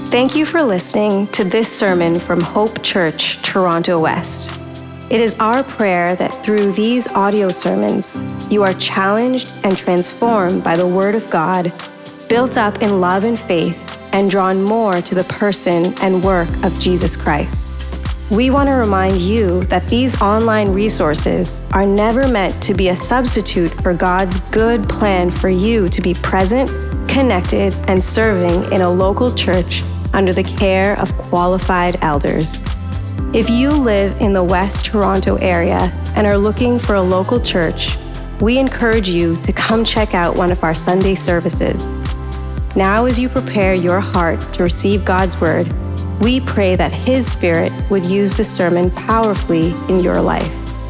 Thank you for listening to this sermon from Hope Church, Toronto West. It is our prayer that through these audio sermons, you are challenged and transformed by the Word of God, built up in love and faith, and drawn more to the person and work of Jesus Christ. We want to remind you that these online resources are never meant to be a substitute for God's good plan for you to be present, connected, and serving in a local church under the care of qualified elders. If you live in the West Toronto area and are looking for a local church, we encourage you to come check out one of our Sunday services. Now, as you prepare your heart to receive God's Word, we pray that His Spirit would use the sermon powerfully in your life.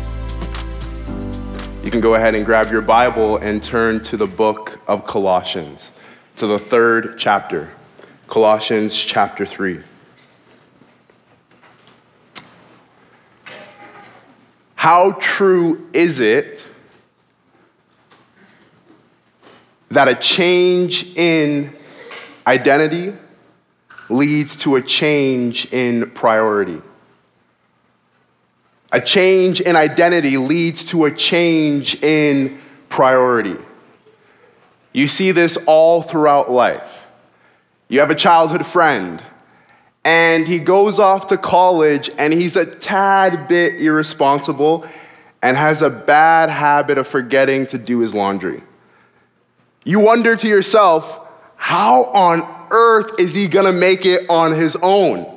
You can go ahead and grab your Bible and turn to the book of Colossians, to the 3rd chapter, Colossians chapter 3. How true is it that a change in identity leads to a change in priority? A change in identity leads to a change in priority. You see this all throughout life. You have a childhood friend, and he goes off to college, and he's a tad bit irresponsible and has a bad habit of forgetting to do his laundry. You wonder to yourself, how on earth is he gonna make it on his own?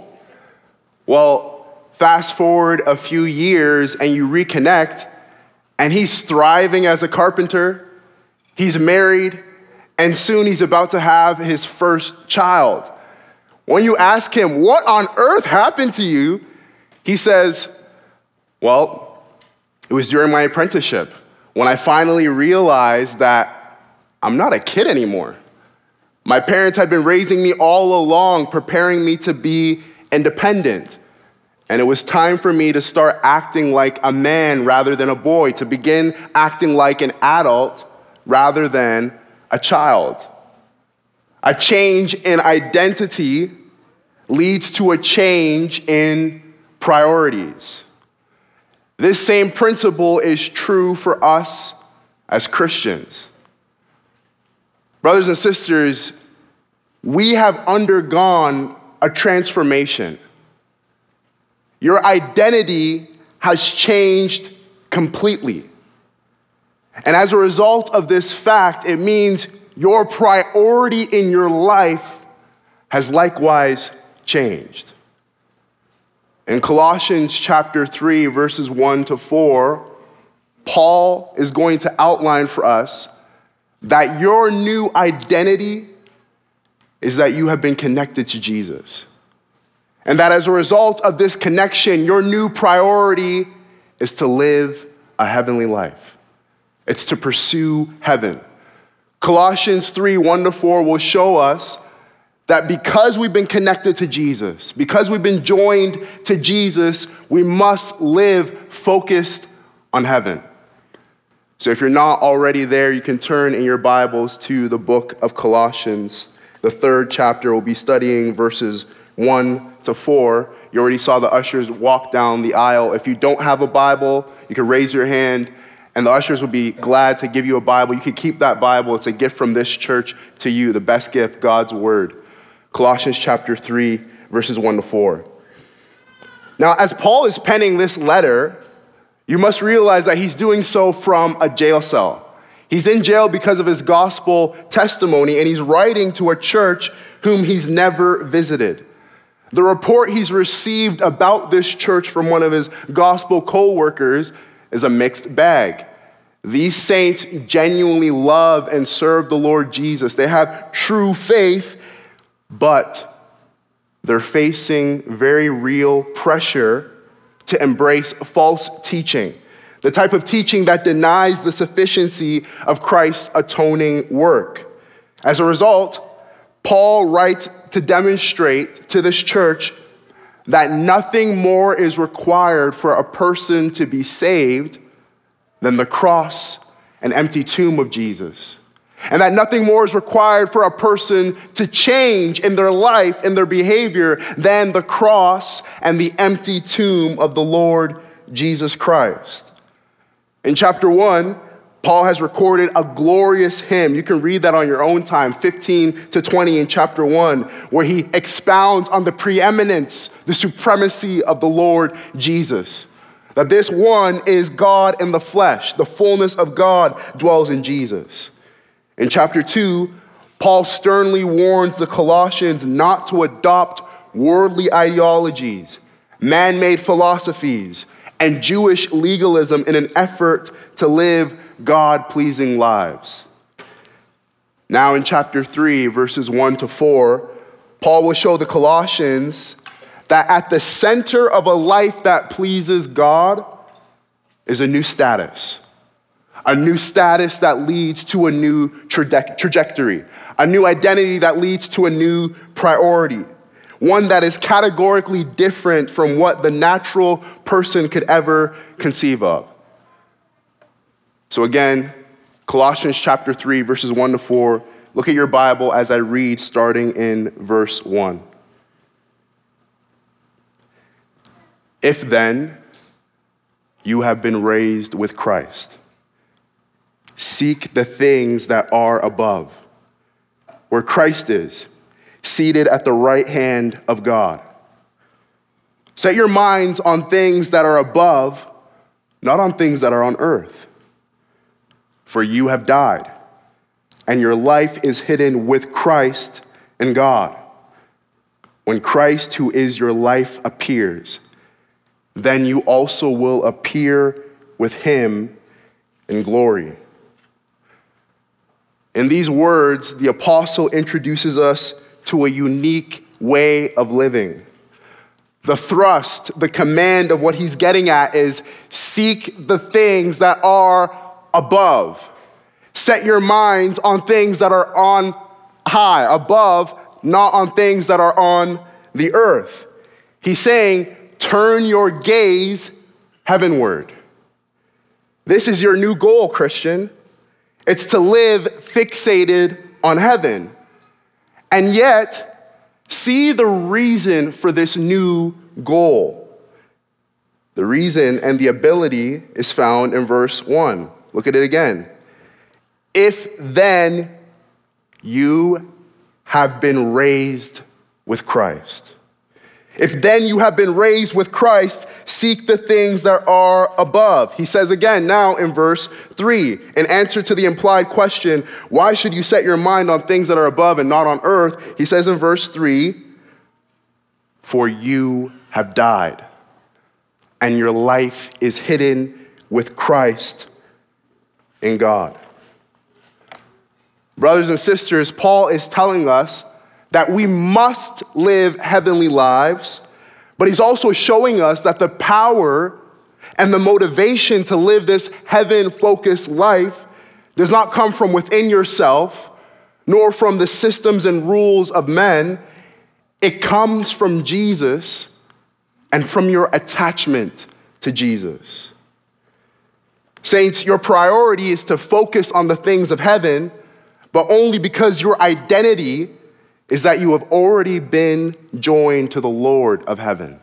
Well, fast forward a few years and you reconnect, and he's thriving as a carpenter, he's married, and soon he's about to have his first child. When you ask him, what on earth happened to you? He says, well, it was during my apprenticeship when I finally realized that I'm not a kid anymore. My parents had been raising me all along, preparing me to be independent. And it was time for me to start acting like a man rather than a boy, to begin acting like an adult rather than a child. A change in identity leads to a change in priorities. This same principle is true for us as Christians. Brothers and sisters, we have undergone a transformation. Your identity has changed completely. And as a result of this fact, it means your priority in your life has likewise changed. In Colossians chapter 3, verses 1 to 4, Paul is going to outline for us that your new identity is that you have been connected to Jesus. And that as a result of this connection, your new priority is to live a heavenly life. It's to pursue heaven. Colossians 3, 1 to 4 will show us that because we've been connected to Jesus, because we've been joined to Jesus, we must live focused on heaven. So if you're not already there, you can turn in your Bibles to the book of Colossians. The 3rd chapter, we'll be studying verses 1 to 4. You already saw the ushers walk down the aisle. If you don't have a Bible, you can raise your hand, and the ushers will be glad to give you a Bible. You can keep that Bible. It's a gift from this church to you, the best gift, God's Word. Colossians chapter 3, verses 1 to 4. Now, as Paul is penning this letter, you must realize that he's doing so from a jail cell. He's in jail because of his gospel testimony, and he's writing to a church whom he's never visited. The report he's received about this church from one of his gospel co-workers is a mixed bag. These saints genuinely love and serve the Lord Jesus. They have true faith, but they're facing very real pressure to embrace false teaching, the type of teaching that denies the sufficiency of Christ's atoning work. As a result, Paul writes to demonstrate to this church that nothing more is required for a person to be saved than the cross and empty tomb of Jesus. and that nothing more is required for a person to change in their life, in their behavior, than the cross and the empty tomb of the Lord Jesus Christ. In chapter 1, Paul has recorded a glorious hymn. You can read that on your own time, 15 to 20 in chapter 1, where he expounds on the preeminence, the supremacy of the Lord Jesus. That this one is God in the flesh. The fullness of God dwells in Jesus. In chapter 2, Paul sternly warns the Colossians not to adopt worldly ideologies, man-made philosophies, and Jewish legalism in an effort to live God-pleasing lives. Now in chapter 3, verses 1 to 4, Paul will show the Colossians that at the center of a life that pleases God is a new status that leads to a new trajectory, a new identity that leads to a new priority, one that is categorically different from what the natural person could ever conceive of. So again, Colossians chapter 3, verses 1 to 4, look at your Bible as I read starting in verse 1. If then you have been raised with Christ, seek the things that are above, where Christ is, seated at the right hand of God. Set your minds on things that are above, not on things that are on earth. For you have died, and your life is hidden with Christ in God. When Christ, who is your life, appears, then you also will appear with him in glory. In these words, the apostle introduces us to a unique way of living. The thrust, the command of what he's getting at is seek the things that are above. Set your minds on things that are on high, above, not on things that are on the earth. He's saying, turn your gaze heavenward. This is your new goal, Christian. It's to live fixated on heaven. And yet, see the reason for this new goal. The reason and the ability is found in verse 1. Look at it again. If then you have been raised with Christ. If then you have been raised with Christ, seek the things that are above. He says again now in verse 3, in answer to the implied question, why should you set your mind on things that are above and not on earth? He says in verse 3, for you have died, and your life is hidden with Christ in God. Brothers and sisters, Paul is telling us that we must live heavenly lives, but he's also showing us that the power and the motivation to live this heaven-focused life does not come from within yourself, nor from the systems and rules of men. It comes from Jesus and from your attachment to Jesus. Saints, your priority is to focus on the things of heaven, but only because your identity is that you have already been joined to the Lord of heaven.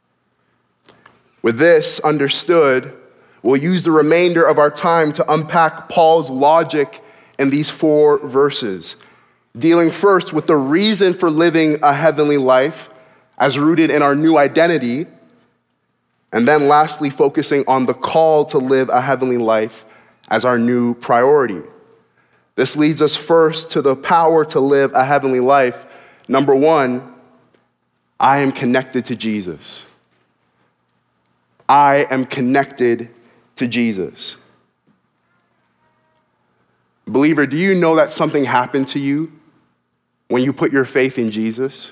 With this understood, we'll use the remainder of our time to unpack Paul's logic in these 4 verses, dealing first with the reason for living a heavenly life as rooted in our new identity, and then lastly focusing on the call to live a heavenly life as our new priority. This leads us first to the power to live a heavenly life. Number 1, I am connected to Jesus. I am connected to Jesus. Believer, do you know that something happened to you when you put your faith in Jesus?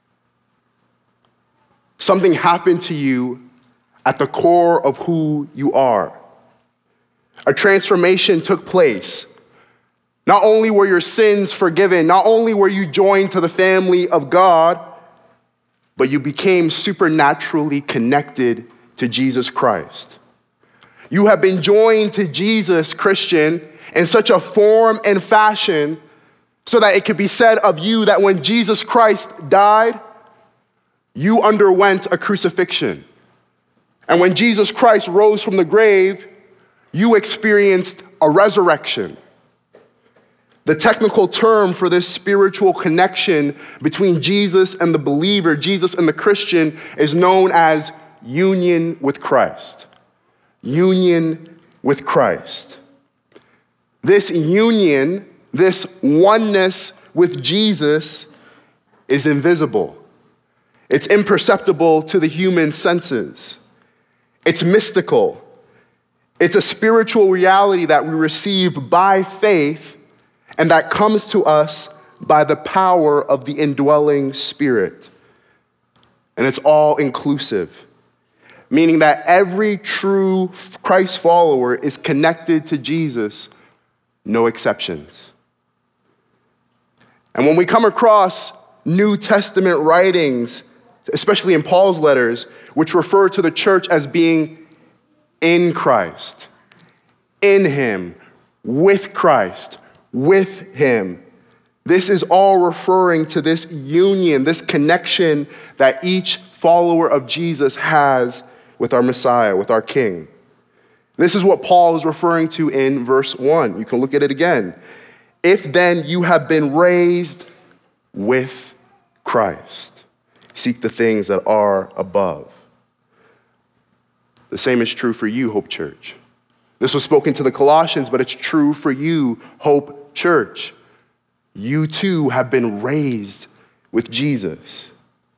Something happened to you at the core of who you are. A transformation took place. Not only were your sins forgiven, not only were you joined to the family of God, but you became supernaturally connected to Jesus Christ. You have been joined to Jesus, Christian, in such a form and fashion so that it could be said of you that when Jesus Christ died, you underwent a crucifixion. And when Jesus Christ rose from the grave, you experienced a resurrection. The technical term for this spiritual connection between Jesus and the believer, Jesus and the Christian, is known as union with Christ. Union with Christ. This union, this oneness with Jesus is invisible. It's imperceptible to the human senses. It's mystical. It's a spiritual reality that we receive by faith and that comes to us by the power of the indwelling Spirit. And it's all inclusive, meaning that every true Christ follower is connected to Jesus, no exceptions. And when we come across New Testament writings, especially in Paul's letters, which refer to the church as being in Christ, in him, with Christ, with him, this is all referring to this union, this connection that each follower of Jesus has with our Messiah, with our King. This is what Paul is referring to in verse 1. You can look at it again. If then you have been raised with Christ, seek the things that are above. The same is true for you, Hope Church. This was spoken to the Colossians, but it's true for you, Hope Church. You too have been raised with Jesus.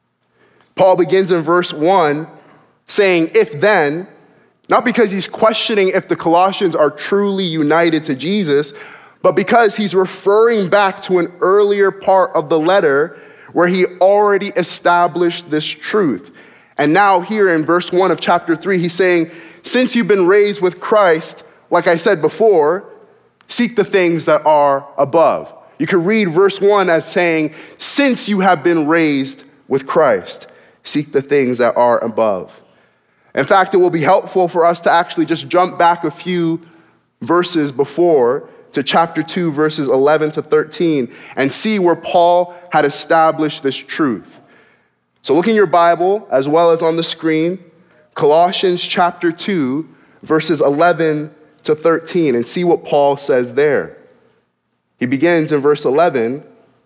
Paul begins in verse 1 saying, if then, not because he's questioning if the Colossians are truly united to Jesus, but because he's referring back to an earlier part of the letter where he already established this truth. And now here in verse 1 of chapter 3, he's saying, since you've been raised with Christ, like I said before, seek the things that are above. You can read verse 1 as saying, since you have been raised with Christ, seek the things that are above. In fact, it will be helpful for us to actually just jump back a few verses before to chapter 2, verses 11 to 13, and see where Paul had established this truth. So look in your Bible, as well as on the screen, Colossians chapter 2, verses 11 to 13, and see what Paul says there. He begins in verse 11,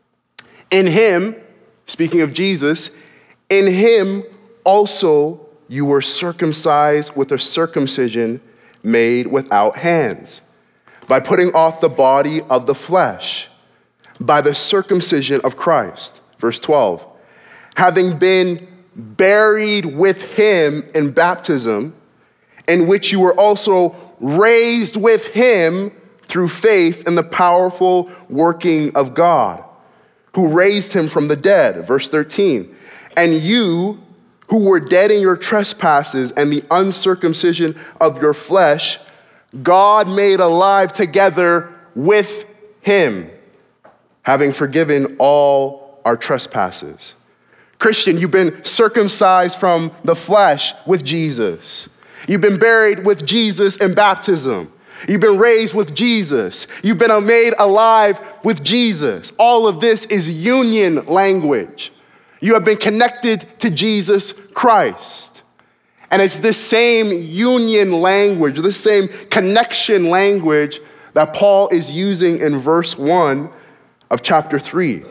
in him, speaking of Jesus, in him also you were circumcised with a circumcision made without hands, by putting off the body of the flesh, by the circumcision of Christ. Verse 12, having been buried with him in baptism, in which you were also raised with him through faith in the powerful working of God, who raised him from the dead. Verse 13, and you who were dead in your trespasses and the uncircumcision of your flesh, God made alive together with him, having forgiven all our trespasses. Christian, you've been circumcised from the flesh with Jesus. You've been buried with Jesus in baptism. You've been raised with Jesus. You've been made alive with Jesus. All of this is union language. You have been connected to Jesus Christ. And it's this same union language, this same connection language that Paul is using in verse 1 of chapter 3.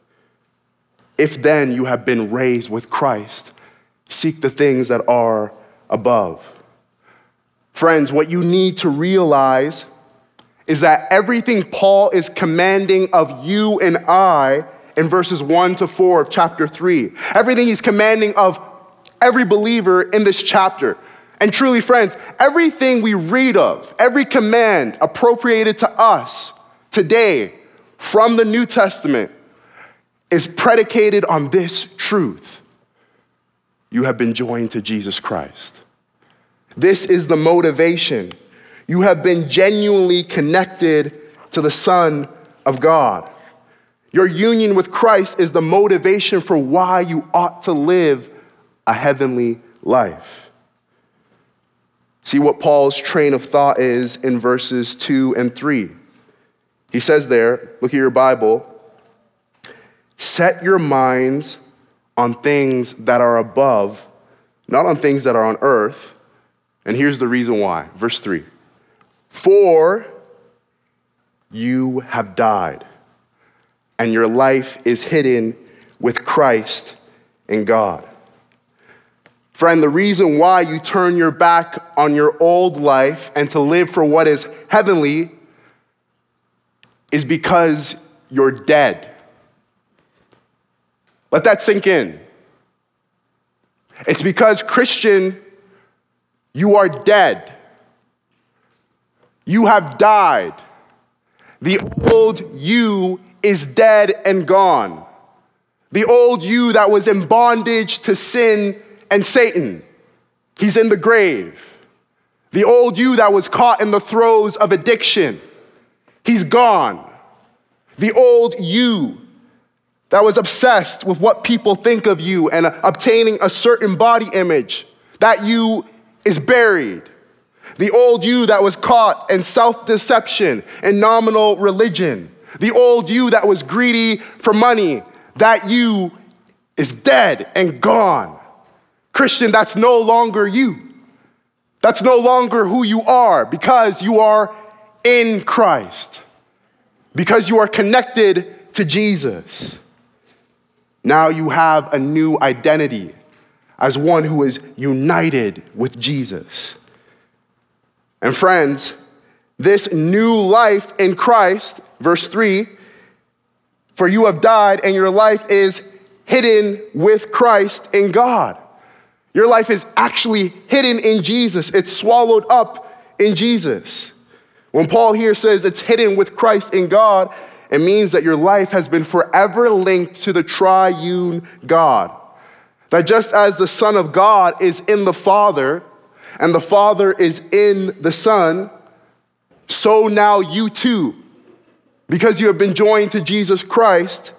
If then you have been raised with Christ, seek the things that are above. Friends, what you need to realize is that everything Paul is commanding of you and I in verses 1 to 4 of chapter 3, everything he's commanding of every believer in this chapter, and truly, friends, everything we read of, every command appropriated to us today from the New Testament is predicated on this truth. You have been joined to Jesus Christ. This is the motivation. You have been genuinely connected to the Son of God. Your union with Christ is the motivation for why you ought to live a heavenly life. See what Paul's train of thought is in verses 2 and 3. He says there, look at your Bible, set your minds on things that are above, not on things that are on earth. And here's the reason why. Verse 3. For you have died, and your life is hidden with Christ in God. Friend, the reason why you turn your back on your old life and to live for what is heavenly is because you're dead. Let that sink in. It's because, Christian, you are dead. You have died. The old you is dead and gone. The old you that was in bondage to sin and Satan, he's in the grave. The old you that was caught in the throes of addiction, he's gone. The old you that was obsessed with what people think of you and obtaining a certain body image, that you is buried. The old you that was caught in self-deception and nominal religion. The old you that was greedy for money, that you is dead and gone. Christian, that's no longer you. That's no longer who you are because you are in Christ. Because you are connected to Jesus. Now you have a new identity as one who is united with Jesus. And friends, this new life in Christ, verse 3, for you have died and your life is hidden with Christ in God. Your life is actually hidden in Jesus. It's swallowed up in Jesus. When Paul here says it's hidden with Christ in God, it means that your life has been forever linked to the triune God. That just as the Son of God is in the Father, and the Father is in the Son, so now you too, because you have been joined to Jesus Christ,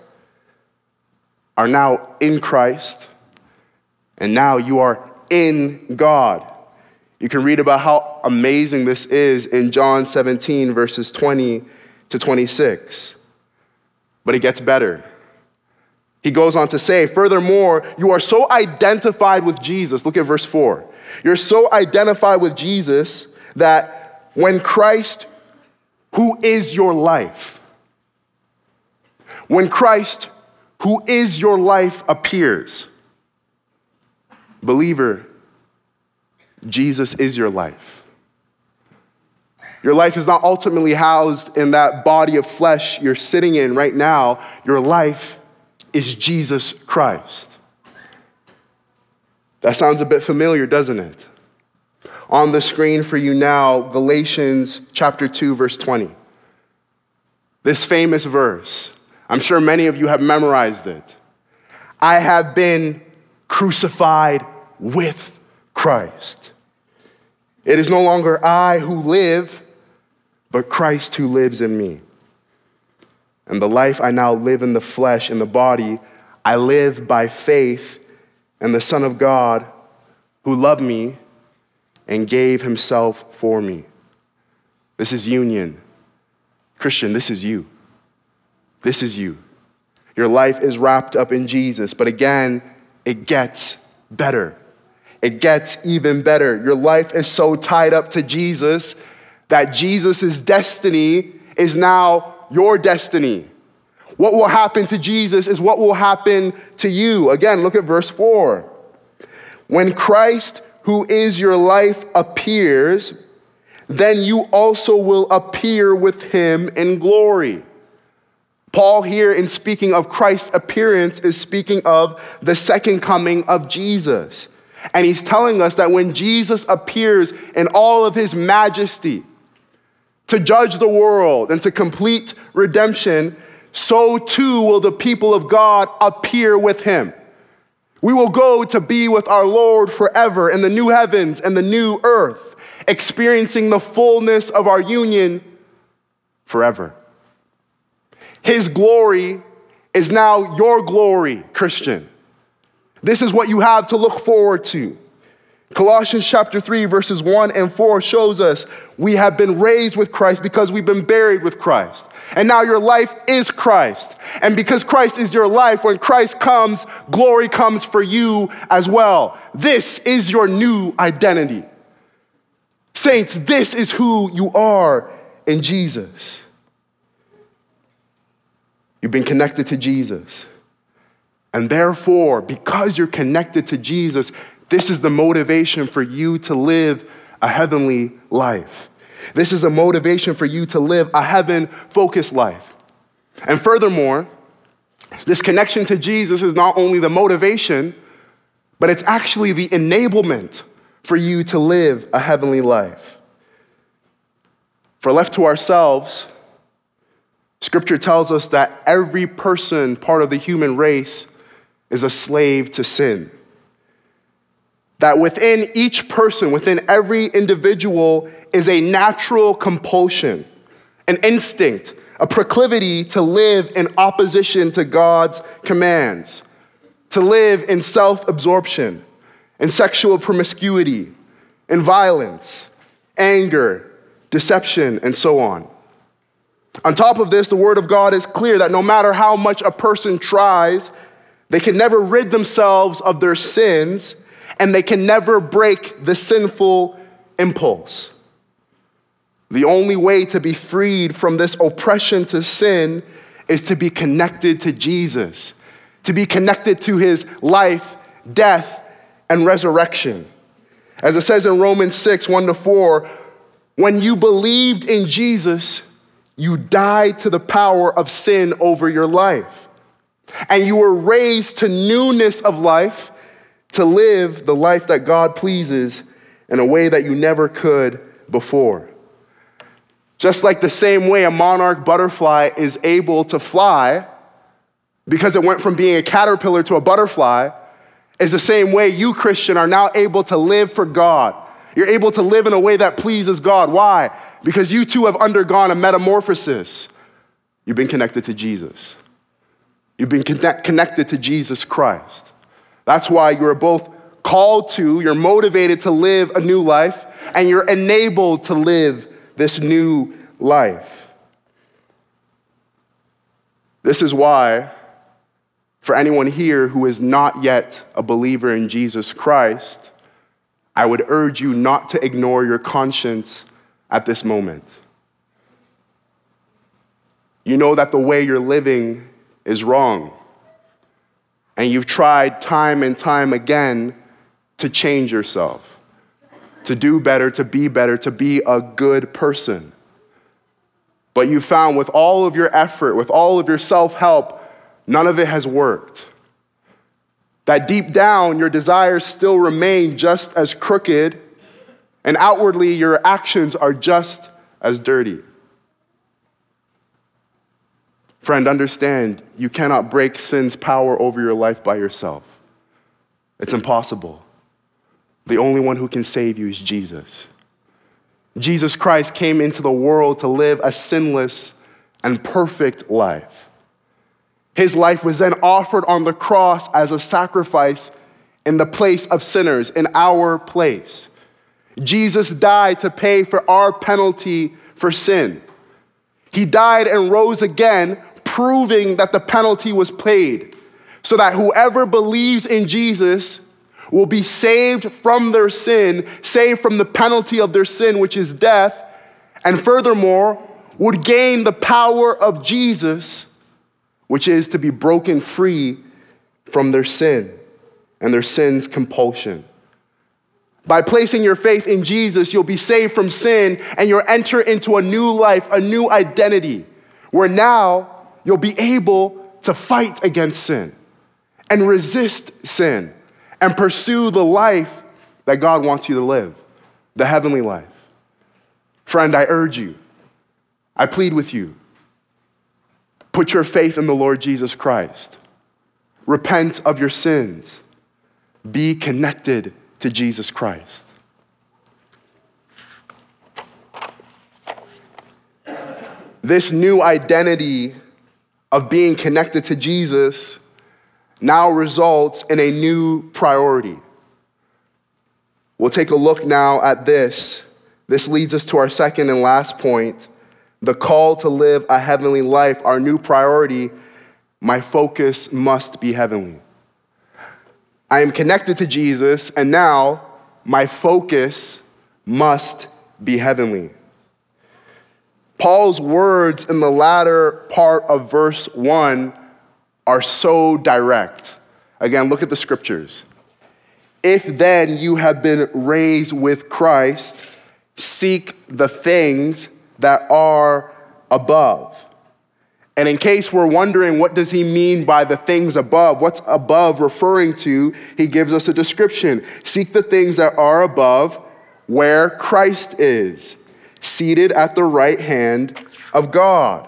are now in Christ, and now you are in God. You can read about how amazing this is in John 17, verses 20 to 26. But it gets better. He goes on to say, furthermore, you are so identified with Jesus. Look at verse 4. You're so identified with Jesus that when Christ, who is your life, when Christ, who is your life, appears, believer, Jesus is your life. Your life is not ultimately housed in that body of flesh you're sitting in right now. Your life is Jesus Christ. That sounds a bit familiar, doesn't it? On the screen for you now, Galatians chapter 2, verse 20. This famous verse. I'm sure many of you have memorized it. I have been crucified with Christ. It is no longer I who live, but Christ who lives in me. And the life I now live in the flesh, in the body, I live by faith in the Son of God who loved me and gave himself for me. This is union. Christian, this is you. This is you. Your life is wrapped up in Jesus, but again, it gets better. It gets even better. Your life is so tied up to Jesus that Jesus' destiny is now your destiny. What will happen to Jesus is what will happen to you. Again, look at verse 4. When Christ, who is your life, appears, then you also will appear with him in glory. Paul here, in speaking of Christ's appearance, is speaking of the second coming of Jesus. And he's telling us that when Jesus appears in all of his majesty to judge the world and to complete redemption, so too will the people of God appear with him. We will go to be with our Lord forever in the new heavens and the new earth, experiencing the fullness of our union forever. His glory is now your glory, Christian. This is what you have to look forward to. Colossians chapter 3, verses 1 and 4 shows us we have been raised with Christ because we've been buried with Christ. And now your life is Christ. And because Christ is your life, when Christ comes, glory comes for you as well. This is your new identity. Saints, this is who you are in Jesus. You've been connected to Jesus. And therefore, because you're connected to Jesus, this is the motivation for you to live a heavenly life. This is a motivation for you to live a heaven-focused life. And furthermore, this connection to Jesus is not only the motivation, but it's actually the enablement for you to live a heavenly life. For left to ourselves, Scripture tells us that every person, part of the human race, is a slave to sin. That within each person, within every individual, is a natural compulsion, an instinct, a proclivity to live in opposition to God's commands, to live in self-absorption, in sexual promiscuity, in violence, anger, deception, and so on. On top of this, the Word of God is clear that no matter how much a person tries, they can never rid themselves of their sins, and they can never break the sinful impulse. The only way to be freed from this oppression to sin is to be connected to Jesus, to be connected to his life, death, and resurrection. As it says in Romans 6, 1-4, when you believed in Jesus, you died to the power of sin over your life. And you were raised to newness of life, to live the life that God pleases in a way that you never could before. Just like the same way a monarch butterfly is able to fly because it went from being a caterpillar to a butterfly, is the same way you, Christian, are now able to live for God. You're able to live in a way that pleases God. Why? Because you too have undergone a metamorphosis. You've been connected to Jesus. You've been connected to Jesus Christ. That's why you're both called to, you're motivated to live a new life, and you're enabled to live this new life. This is why, for anyone here who is not yet a believer in Jesus Christ, I would urge you not to ignore your conscience at this moment. You know that the way you're living is wrong. And you've tried time and time again to change yourself, to do better, to be a good person. But you found with all of your effort, with all of your self-help, none of it has worked. That deep down, your desires still remain just as crooked, and outwardly, your actions are just as dirty. Friend, understand, you cannot break sin's power over your life by yourself. It's impossible. The only one who can save you is Jesus. Jesus Christ came into the world to live a sinless and perfect life. His life was then offered on the cross as a sacrifice in the place of sinners, in our place. Jesus died to pay for our penalty for sin. He died and rose again, proving that the penalty was paid, so that whoever believes in Jesus will be saved from their sin, saved from the penalty of their sin, which is death, and furthermore, would gain the power of Jesus, which is to be broken free from their sin and their sin's compulsion. By placing your faith in Jesus, you'll be saved from sin and you'll enter into a new life, a new identity, where now you'll be able to fight against sin and resist sin and pursue the life that God wants you to live, the heavenly life. Friend, I urge you, I plead with you, put your faith in the Lord Jesus Christ. Repent of your sins. Be connected to Jesus Christ. This new identity of being connected to Jesus now results in a new priority. We'll take a look now at this. This leads us to our second and last point, the call to live a heavenly life, our new priority. My focus must be heavenly. I am connected to Jesus, and now my focus must be heavenly. Paul's words in the latter part of verse 1 are so direct. Again, look at the scriptures. If then you have been raised with Christ, seek the things that are above. And in case we're wondering, what does he mean by the things above? What's above referring to? He gives us a description. Seek the things that are above, where Christ is, seated at the right hand of God.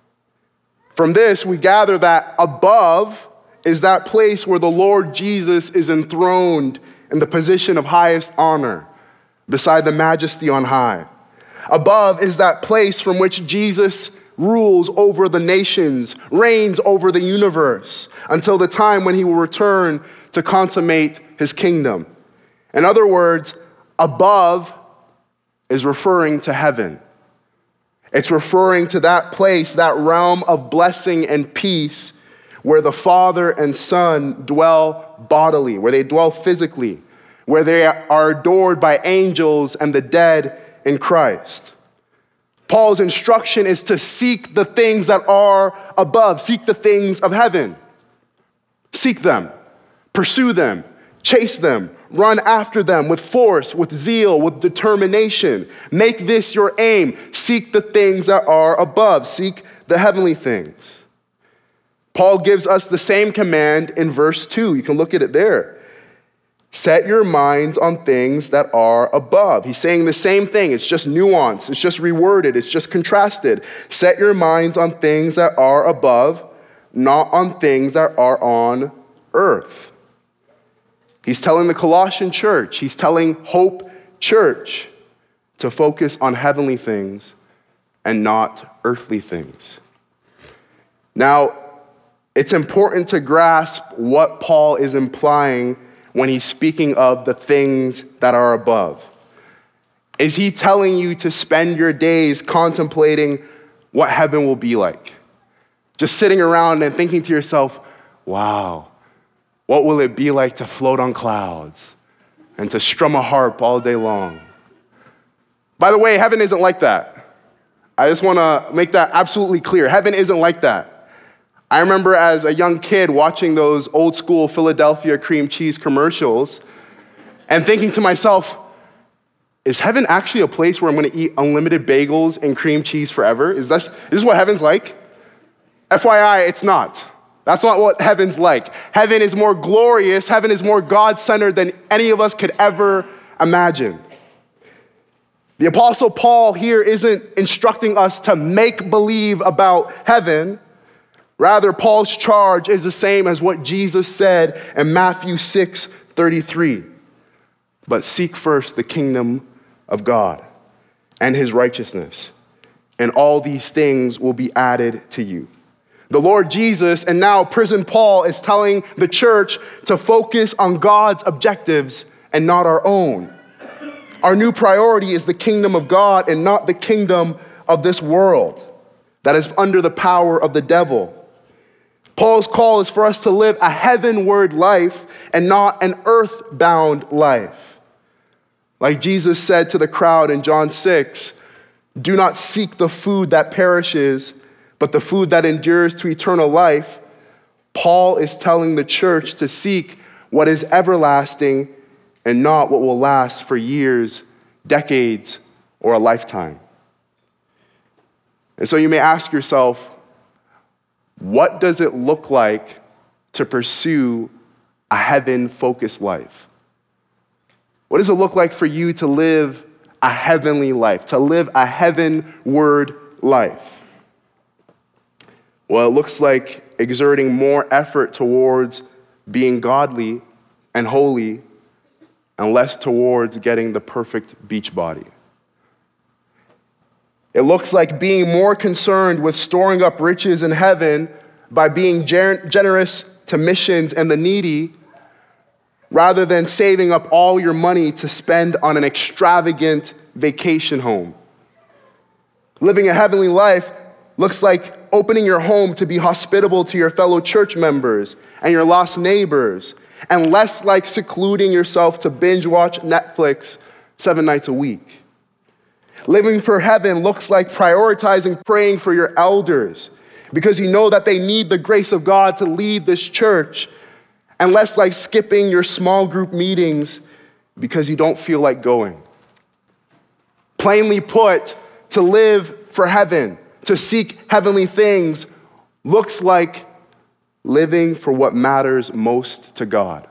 From this, we gather that above is that place where the Lord Jesus is enthroned in the position of highest honor, beside the majesty on high. Above is that place from which Jesus rules over the nations, reigns over the universe, until the time when he will return to consummate his kingdom. In other words, above is referring to heaven. It's referring to that place, that realm of blessing and peace where the Father and Son dwell bodily, where they dwell physically, where they are adored by angels and the dead in Christ. Paul's instruction is to seek the things that are above, seek the things of heaven. Seek them, pursue them, chase them, run after them with force, with zeal, with determination. Make this your aim. Seek the things that are above. Seek the heavenly things. Paul gives us the same command in verse 2. You can look at it there. Set your minds on things that are above. He's saying the same thing. It's just nuanced. It's just reworded. It's just contrasted. Set your minds on things that are above, not on things that are on earth. He's telling the Colossian church, he's telling Hope Church to focus on heavenly things and not earthly things. Now, it's important to grasp what Paul is implying when he's speaking of the things that are above. Is he telling you to spend your days contemplating what heaven will be like? Just sitting around and thinking to yourself, wow, what will it be like to float on clouds and to strum a harp all day long? By the way, heaven isn't like that. I just want to make that absolutely clear. Heaven isn't like that. I remember as a young kid watching those old school Philadelphia cream cheese commercials and thinking to myself, is heaven actually a place where I'm going to eat unlimited bagels and cream cheese forever? Is this what heaven's like? FYI, it's not. That's not what heaven's like. Heaven is more glorious. Heaven is more God-centered than any of us could ever imagine. The Apostle Paul here isn't instructing us to make believe about heaven. Rather, Paul's charge is the same as what Jesus said in Matthew 6:33. But seek first the kingdom of God and his righteousness, and all these things will be added to you. The Lord Jesus, and now prison Paul, is telling the church to focus on God's objectives and not our own. Our new priority is the kingdom of God and not the kingdom of this world that is under the power of the devil. Paul's call is for us to live a heavenward life and not an earthbound life. Like Jesus said to the crowd in John 6, do not seek the food that perishes, but the food that endures to eternal life. Paul is telling the church to seek what is everlasting and not what will last for years, decades, or a lifetime. And so you may ask yourself, what does it look like to pursue a heaven-focused life? What does it look like for you to live a heavenly life, to live a heavenward life? Well, it looks like exerting more effort towards being godly and holy and less towards getting the perfect beach body. It looks like being more concerned with storing up riches in heaven by being generous to missions and the needy rather than saving up all your money to spend on an extravagant vacation home. Living a heavenly life looks like opening your home to be hospitable to your fellow church members and your lost neighbors, and less like secluding yourself to binge watch Netflix 7 nights a week. Living for heaven looks like prioritizing praying for your elders because you know that they need the grace of God to lead this church, and less like skipping your small group meetings because you don't feel like going. Plainly put, to live for heaven, to seek heavenly things, looks like living for what matters most to God.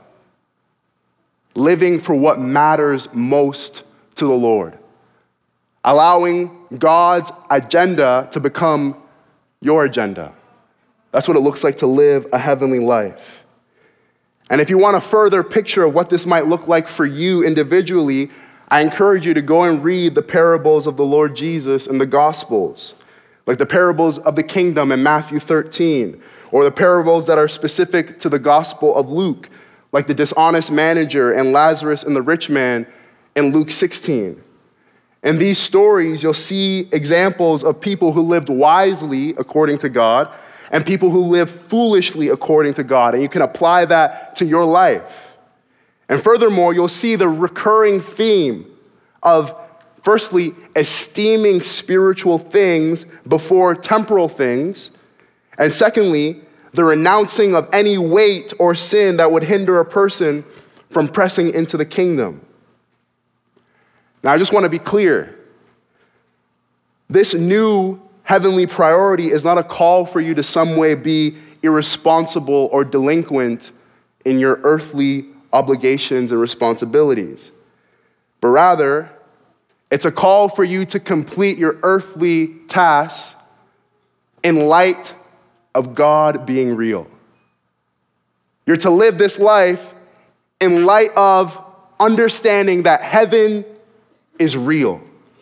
Living for what matters most to the Lord. Allowing God's agenda to become your agenda. That's what it looks like to live a heavenly life. And if you want a further picture of what this might look like for you individually, I encourage you to go and read the parables of the Lord Jesus in the Gospels, like the parables of the kingdom in Matthew 13, or the parables that are specific to the Gospel of Luke, like the dishonest manager and Lazarus and the rich man in Luke 16. In these stories, you'll see examples of people who lived wisely according to God and people who live foolishly according to God, and you can apply that to your life. And furthermore, you'll see the recurring theme of, firstly, esteeming spiritual things before temporal things, and secondly, the renouncing of any weight or sin that would hinder a person from pressing into the kingdom. Now, I just want to be clear. This new heavenly priority is not a call for you to some way be irresponsible or delinquent in your earthly obligations and responsibilities, but rather, it's a call for you to complete your earthly tasks in light of God being real. You're to live this life in light of understanding that heaven is real.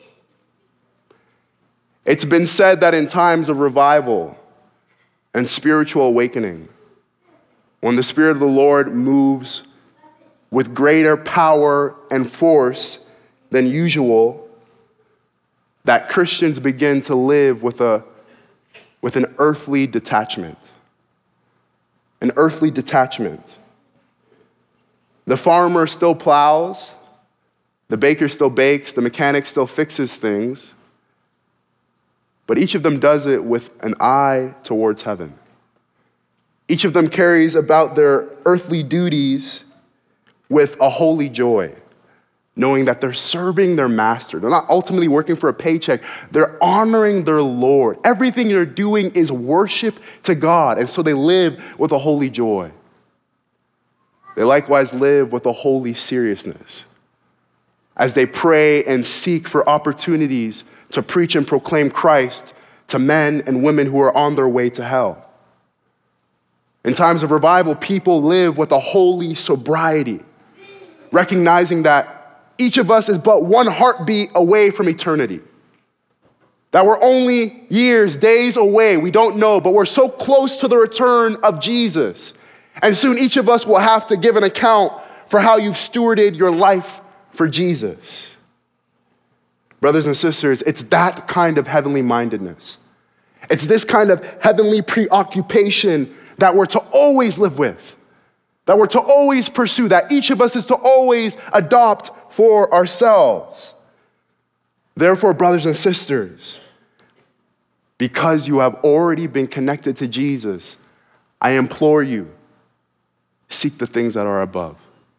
It's been said that in times of revival and spiritual awakening, when the Spirit of the Lord moves with greater power and force than usual, that Christians begin to live with an earthly detachment. An earthly detachment. The farmer still plows, the baker still bakes, the mechanic still fixes things, but each of them does it with an eye towards heaven. Each of them carries about their earthly duties with a holy joy, knowing that they're serving their master. They're not ultimately working for a paycheck. They're honoring their Lord. Everything they're doing is worship to God, and so they live with a holy joy. They likewise live with a holy seriousness as they pray and seek for opportunities to preach and proclaim Christ to men and women who are on their way to hell. In times of revival, people live with a holy sobriety, recognizing that each of us is but one heartbeat away from eternity. That we're only years, days away, we don't know, but we're so close to the return of Jesus. And soon each of us will have to give an account for how you've stewarded your life for Jesus. Brothers and sisters, it's that kind of heavenly mindedness. It's this kind of heavenly preoccupation that we're to always live with, that we're to always pursue, that each of us is to always adopt for ourselves. Therefore, brothers and sisters, because you have already been connected to Jesus, I implore you, seek the things that are above.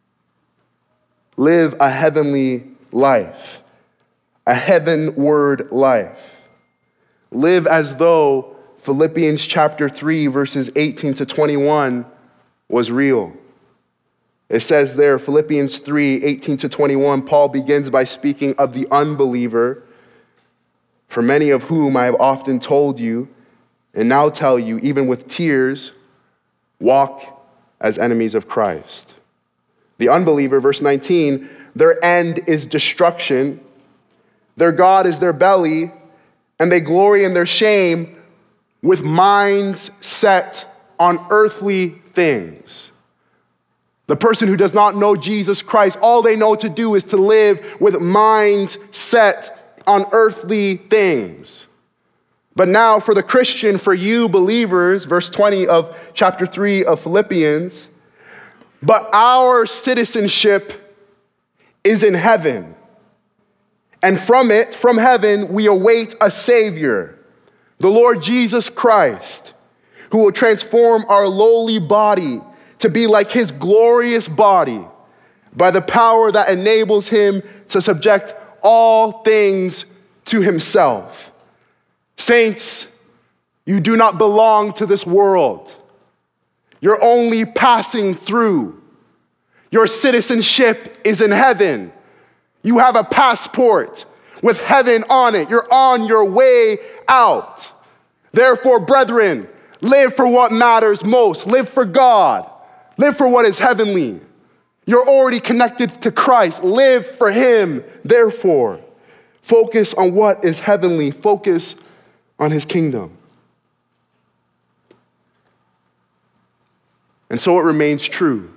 Live a heavenly life. A heavenward life. Live as though Philippians chapter 3, verses 18 to 21 was real. It says there, Philippians 3, 18 to 21, Paul begins by speaking of the unbeliever, for many of whom I have often told you, and now tell you, even with tears, walk as enemies of Christ. The unbeliever, verse 19, their end is destruction. Their God is their belly, and they glory in their shame with minds set on earthly things. The person who does not know Jesus Christ, all they know to do is to live with minds set on earthly things. But now for the Christian, for you believers, verse 20 of chapter 3 of Philippians, but our citizenship is in heaven. And from heaven, we await a Savior, the Lord Jesus Christ, who will transform our lowly body to be like his glorious body by the power that enables him to subject all things to himself. Saints, you do not belong to this world. You're only passing through. Your citizenship is in heaven. You have a passport with heaven on it. You're on your way out. Therefore, brethren, live for what matters most. Live for God. Live for what is heavenly. You're already connected to Christ. Live for him. Therefore, focus on what is heavenly. Focus on his kingdom. And so it remains true.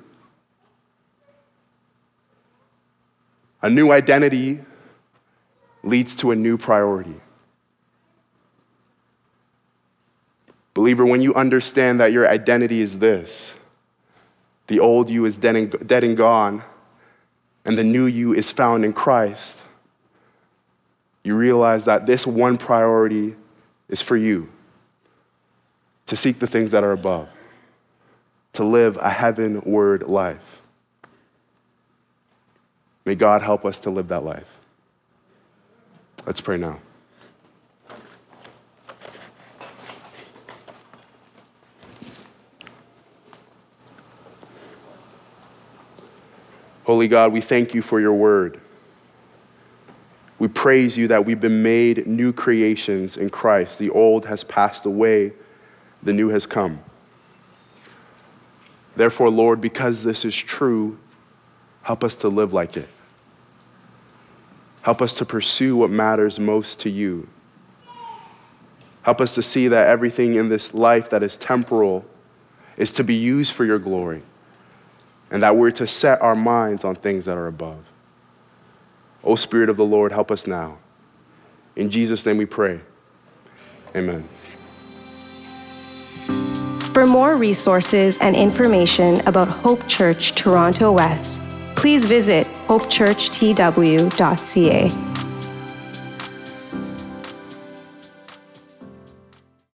A new identity leads to a new priority. Believer, when you understand that your identity is this, the old you is dead and gone, and the new you is found in Christ, you realize that this one priority is for you, to seek the things that are above, to live a heavenward life. May God help us to live that life. Let's pray now. Holy God, we thank you for your word. We praise you that we've been made new creations in Christ. The old has passed away, the new has come. Therefore, Lord, because this is true, help us to live like it. Help us to pursue what matters most to you. Help us to see that everything in this life that is temporal is to be used for your glory, and that we're to set our minds on things that are above. O Spirit of the Lord, help us now. In Jesus' name we pray. Amen. For more resources and information about Hope Church Toronto West, please visit hopechurchtw.ca.